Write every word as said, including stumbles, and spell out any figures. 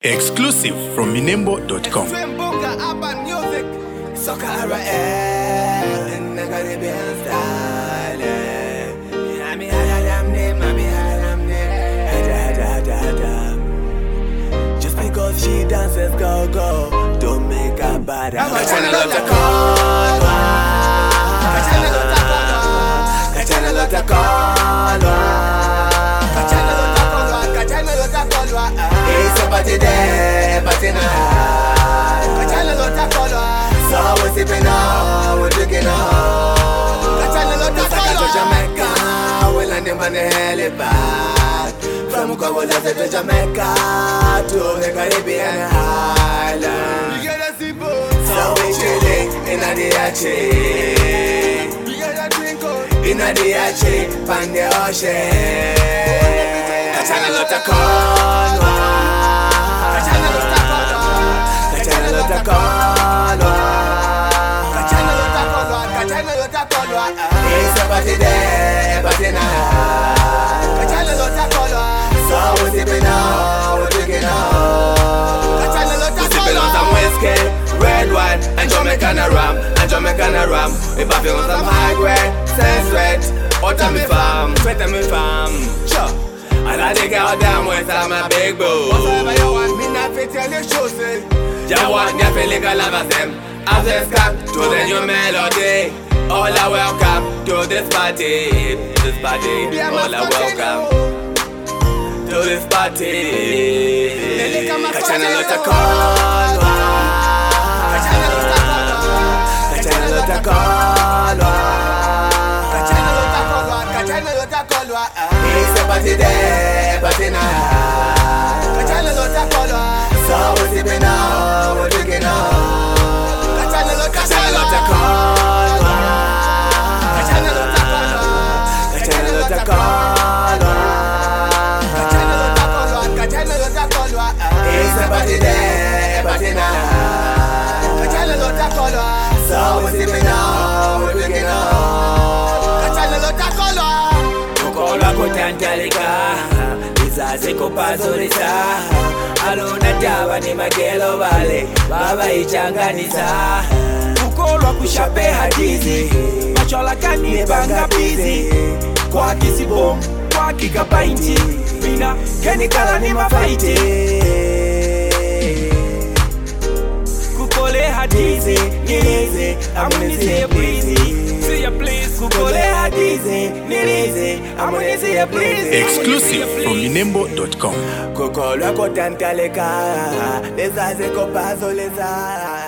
Exclusive from minembo dot com. Sokara air in the Caribbean style. I'm just because she dances go go, don't make her bad. I'm a channel of the call. Channel of the call. Channel of the call. Channel of the call. Channel of the call. It's a party day, party night. Channel of the call. So we're sipping on, we're drinking on. Channel of the call. To Jamaica, we're landing on the helipad. From Kobola to Jamaica to the Caribbean island. So we chilling in a diache, in a diache, on the ocean. Channel of the call. Channel of the call. Channel of the call. Channel of the call. It's a party day, party night. Channel of the call. So we're sipping on, we're drinking on. We're sipping on some whiskey, red wine, and Jamaican rum, and Jamaican rum. We're buffing on some high grade, sense red, out of me farm, sweat of me farm. Sure. And I dig out damn with I'm a big boo. Whatever you want, me not fit tell you show say. You want your feeling I love them. As a scam to the new melody. All are welcome to this party. This party, all are welcome to this party. Channel of the call. Channel of the call. Channel of the call. Channel of the call. It's a party day, party night. Channel of the call. So we're sipping on, we're drinking on. Channel of the call. Channel of the call. Channel of the call. Channel of the call. Channel of the call. It's a party day, party night. Channel of the call. So we're sipping on, we're drinking on. Channel of the call. Kokola kotantalika, izaze kopazolisa. Alona taba ni magelo vale, baba ichanganisa. Kukolwa kushape hadizi, machola kani banga busy. Kwa kisibom, kwa kikapainti, mina keni kala ni mafaiti. Kukole hadizi, nilizi, amunizi breezy. See ya please, kukole hadizi, nilizi, amunizi breezy. Exclusive from minembo dot com. Kokolwa kotantaleka, lezaze kopazoleza.